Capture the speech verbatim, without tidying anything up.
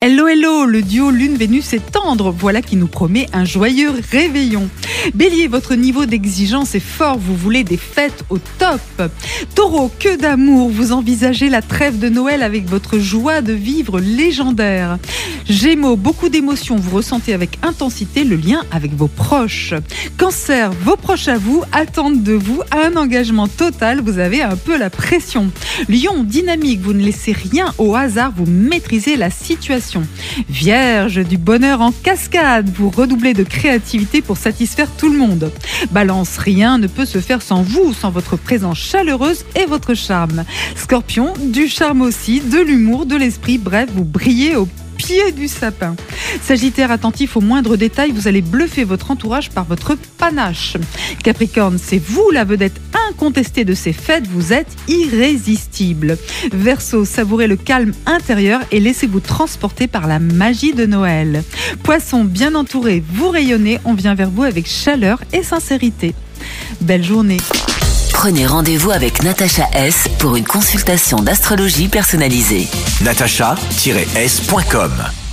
Hello, hello, le duo Lune-Vénus est tendre, voilà qui nous promet un joyeux réveillon. Bélier, votre niveau d'exigence est fort, vous voulez des fêtes au top. Taureau, que d'amour, vous envisagez la trêve de Noël avec votre joie de vivre légendaire. Gémeaux, beaucoup d'émotions, vous ressentez avec intensité le lien avec vos proches. Cancer, vos proches à vous attendent de vous un engagement total, vous avez un peu la pression. Lion, dynamique, vous ne laissez rien au hasard, vous maîtrisez la situation. Vierge, du bonheur en cascade, vous redoublez de créativité pour satisfaire tout le monde. Balance, rien ne peut se faire sans vous, sans votre présence chaleureuse et votre charme. Scorpion, du charme aussi, de l'humour, de l'esprit, bref, vous brillez au pied du sapin. Sagittaire, attentif aux moindres détails, vous allez bluffer votre entourage par votre panache. Capricorne, c'est vous la vedette incontestée de ces fêtes, vous êtes irrésistible. Verseau, savourez le calme intérieur et laissez-vous transporter par la magie de Noël. Poisson, bien entouré, vous rayonnez, on vient vers vous avec chaleur et sincérité. Belle journée. Prenez rendez-vous avec Natacha S pour une consultation d'astrologie personnalisée. natacha tiret s point com